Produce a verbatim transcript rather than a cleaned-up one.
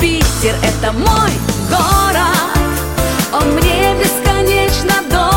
Питер — это мой город, он мне бесконечно дорог.